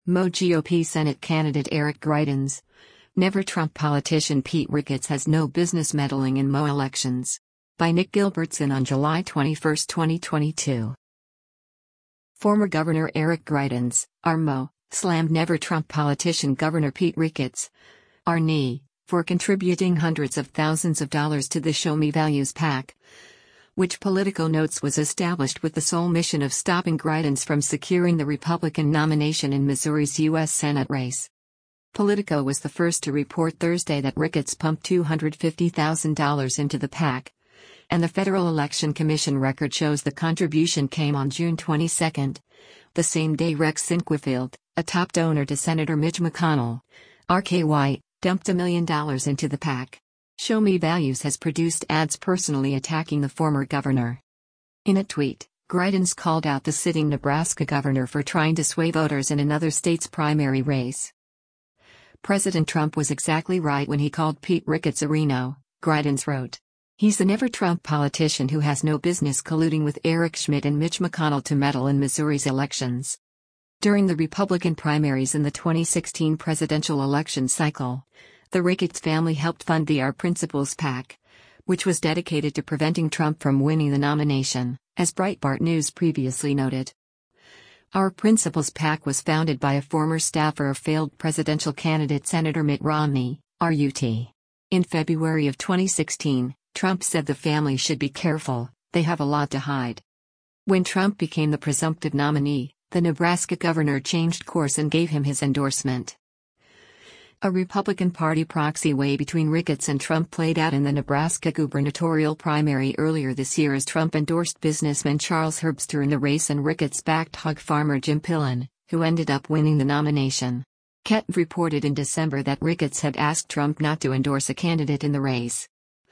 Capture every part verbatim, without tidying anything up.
Mo G O P Senate candidate Eric Greitens. Never Trump politician Pete Ricketts has no business meddling in Mo elections. By Nick Gilbertson on July twenty-first, twenty twenty-two. Former Governor Eric Greitens, R Mo, slammed Never Trump politician Governor Pete Ricketts, R N E, for contributing hundreds of thousands of dollars to the Show Me Values PAC, which Politico notes was established with the sole mission of stopping Greitens from securing the Republican nomination in Missouri's U S Senate race. Politico was the first to report Thursday that Ricketts pumped two hundred fifty thousand dollars into the PAC, and the Federal Election Commission record shows the contribution came on June twenty-second, the same day Rex Sinquefield, a top donor to Senator Mitch McConnell, R K Y, dumped a million dollars into the PAC. Show Me Values has produced ads personally attacking the former governor. In a tweet, Greitens called out the sitting Nebraska governor for trying to sway voters in another state's primary race. President Trump was exactly right when he called Pete Ricketts a Reno, Greitens wrote. He's the Never Trump politician who has no business colluding with Eric Schmitt and Mitch McConnell to meddle in Missouri's elections. During the Republican primaries in the twenty sixteen presidential election cycle, the Ricketts family helped fund the Our Principles PAC, which was dedicated to preventing Trump from winning the nomination, as Breitbart News previously noted. Our Principles PAC was founded by a former staffer of failed presidential candidate Senator Mitt Romney, R U T. In February of twenty sixteen, Trump said the family should be careful, they have a lot to hide. When Trump became the presumptive nominee, the Nebraska governor changed course and gave him his endorsement. A Republican Party proxy way between Ricketts and Trump played out in the Nebraska gubernatorial primary earlier this year as Trump endorsed businessman Charles Herbster in the race and Ricketts backed hog farmer Jim Pillen, who ended up winning the nomination. Ketv reported in December that Ricketts had asked Trump not to endorse a candidate in the race.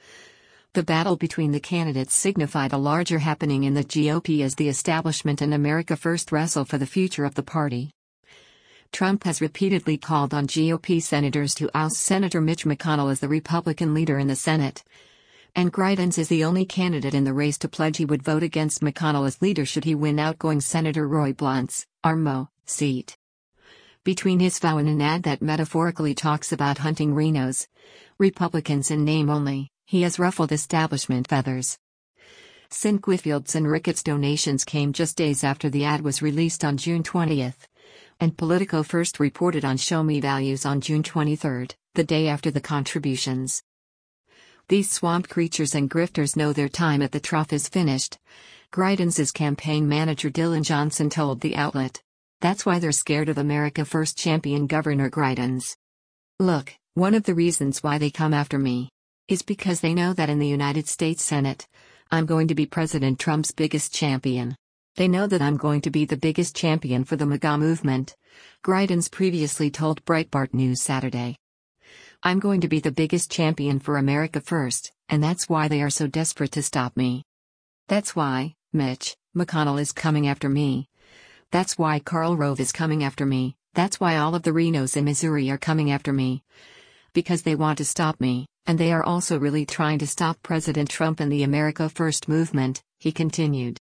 The battle between the candidates signified a larger happening in the G O P as the establishment and America First wrestle for the future of the party. Trump has repeatedly called on G O P senators to oust Senator Mitch McConnell as the Republican leader in the Senate. And Greitens is the only candidate in the race to pledge he would vote against McConnell as leader should he win outgoing Senator Roy Blunt's, R M O, seat. Between his vow and an ad that metaphorically talks about hunting rhinos, Republicans in name only, he has ruffled establishment feathers. Sinquefield's and Ricketts' donations came just days after the ad was released on June twentieth. And Politico first reported on Show Me Values on June twenty-third, the day after the contributions. These swamp creatures and grifters know their time at the trough is finished, Greitens' campaign manager Dylan Johnson told the outlet. That's why they're scared of America First champion Governor Greitens. Look, one of the reasons why they come after me is because they know that in the United States Senate, I'm going to be President Trump's biggest champion. They know that I'm going to be the biggest champion for the MAGA movement, Greitens previously told Breitbart News Saturday. I'm going to be the biggest champion for America First, and that's why they are so desperate to stop me. That's why Mitch McConnell is coming after me. That's why Karl Rove is coming after me. That's why all of the Renos in Missouri are coming after me. Because they want to stop me, and they are also really trying to stop President Trump and the America First movement, he continued.